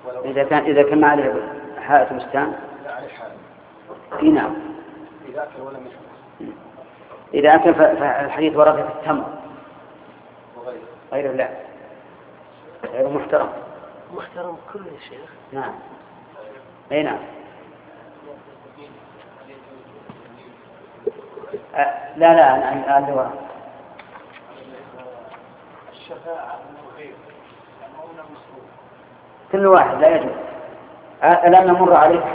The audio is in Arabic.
إذا كان ما عليه حائط بستان. إيه نعم. إذا أكل فالحديث ورد في التمر غير لا غير محترم. محترم كل شيخ. نعم. أي نعم. لا اللي وراء الشفاعة كل واحد لا يجوز. الآن نمر عليه